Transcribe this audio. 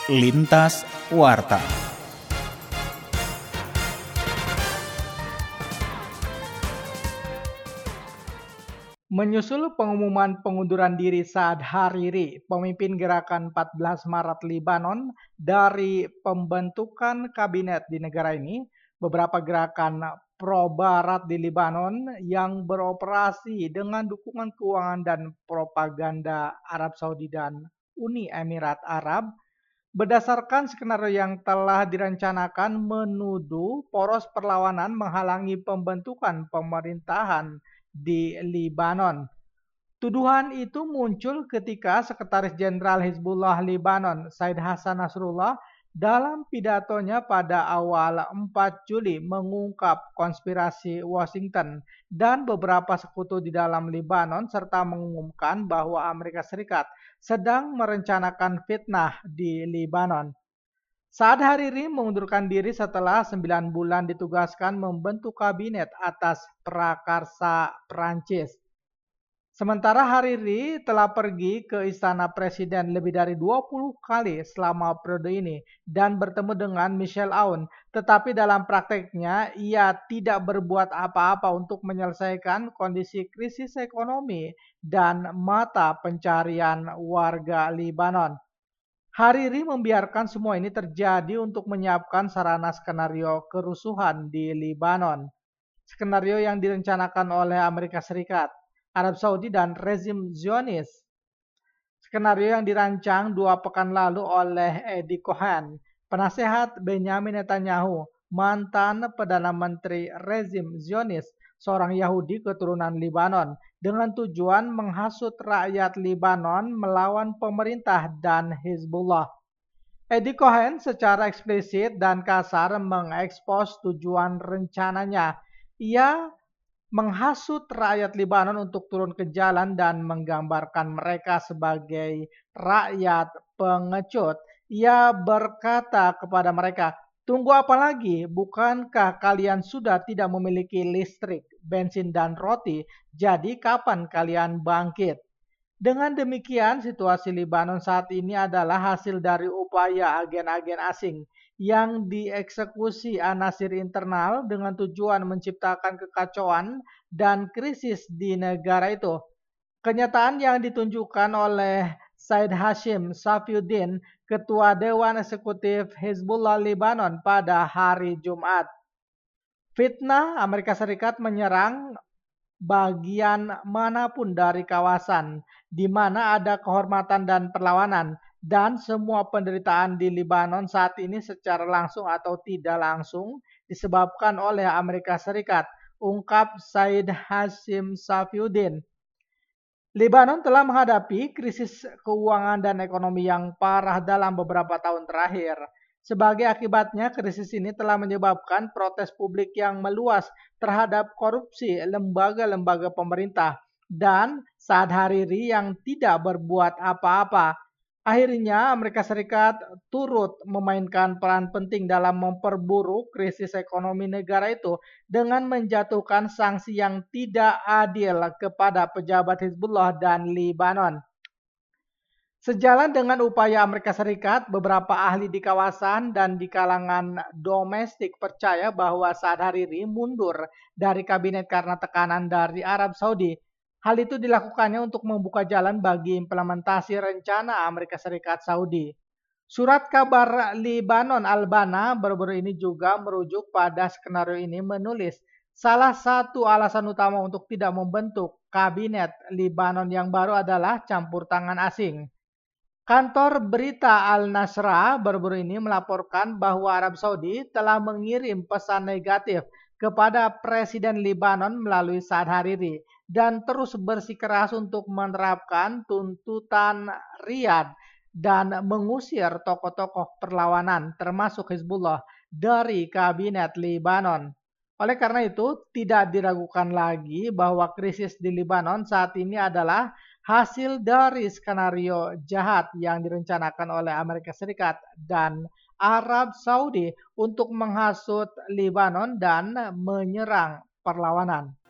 Lintas Warta. Menyusul pengumuman pengunduran diri Saad Hariri, pemimpin gerakan 14 Maret Libanon, dari pembentukan kabinet di negara ini, beberapa gerakan pro-barat di Libanon yang beroperasi dengan dukungan keuangan dan propaganda Arab Saudi dan Uni Emirat Arab, berdasarkan skenario yang telah direncanakan, menuduh poros perlawanan menghalangi pembentukan pemerintahan di Libanon. Tuduhan itu muncul ketika Sekretaris Jenderal Hizbullah Libanon, Said Hassan Nasrullah, dalam pidatonya pada awal 4 Juli mengungkap konspirasi Washington dan beberapa sekutu di dalam Libanon, serta mengumumkan bahwa Amerika Serikat sedang merencanakan fitnah di Libanon. Saad Hariri mengundurkan diri setelah 9 bulan ditugaskan membentuk kabinet atas prakarsa Prancis. Sementara Hariri telah pergi ke Istana Presiden lebih dari 20 kali selama periode ini dan bertemu dengan Michel Aoun, tetapi dalam prakteknya ia tidak berbuat apa-apa untuk menyelesaikan kondisi krisis ekonomi dan mata pencarian warga Libanon. Hariri membiarkan semua ini terjadi untuk menyiapkan sarana skenario kerusuhan di Libanon. Skenario yang direncanakan oleh Amerika Serikat, Arab Saudi, dan rezim Zionis. Skenario yang dirancang 2 pekan lalu oleh Eddie Cohen, penasehat Benyamin Netanyahu, mantan Perdana Menteri rezim Zionis, seorang Yahudi keturunan Libanon, dengan tujuan menghasut rakyat Libanon melawan pemerintah dan Hizbullah. Eddie Cohen secara eksplisit dan kasar mengekspos tujuan rencananya. Ia menghasut rakyat Libanon untuk turun ke jalan dan menggambarkan mereka sebagai rakyat pengecut. Ia berkata kepada mereka, "Tunggu apa lagi? Bukankah kalian sudah tidak memiliki listrik, bensin, dan roti? Jadi kapan kalian bangkit?" Dengan demikian, situasi Libanon saat ini adalah hasil dari upaya agen-agen asing yang dieksekusi anasir internal dengan tujuan menciptakan kekacauan dan krisis di negara itu. Kenyataan yang ditunjukkan oleh Said Hashim Safiuddin, Ketua Dewan Eksekutif Hizbullah Libanon, pada hari Jumat. Fitnah Amerika Serikat menyerang bagian manapun dari kawasan di mana ada kehormatan dan perlawanan, dan semua penderitaan di Libanon saat ini secara langsung atau tidak langsung disebabkan oleh Amerika Serikat, ungkap Said Hashim Safiuddin. Lebanon telah menghadapi krisis keuangan dan ekonomi yang parah dalam beberapa tahun terakhir. Sebagai akibatnya, krisis ini telah menyebabkan protes publik yang meluas terhadap korupsi lembaga-lembaga pemerintah dan Saad Hariri yang tidak berbuat apa-apa. Akhirnya, Amerika Serikat turut memainkan peran penting dalam memperburuk krisis ekonomi negara itu dengan menjatuhkan sanksi yang tidak adil kepada pejabat Hizbullah dan Libanon. Sejalan dengan upaya Amerika Serikat, beberapa ahli di kawasan dan di kalangan domestik percaya bahwa Saad Hariri mundur dari kabinet karena tekanan dari Arab Saudi. Hal itu dilakukannya untuk membuka jalan bagi implementasi rencana Amerika Serikat Saudi. Surat kabar Libanon Al-Bana baru-baru ini juga merujuk pada skenario ini, menulis salah satu alasan utama untuk tidak membentuk kabinet Libanon yang baru adalah campur tangan asing. Kantor berita Al-Nasra baru-baru ini melaporkan bahwa Arab Saudi telah mengirim pesan negatif kepada Presiden Libanon melalui Saad Hariri dan terus bersikeras untuk menerapkan tuntutan Riyadh dan mengusir tokoh-tokoh perlawanan termasuk Hizbullah dari kabinet Libanon. Oleh karena itu, tidak diragukan lagi bahwa krisis di Libanon saat ini adalah hasil dari skenario jahat yang direncanakan oleh Amerika Serikat dan Arab Saudi untuk menghasut Libanon dan menyerang perlawanan.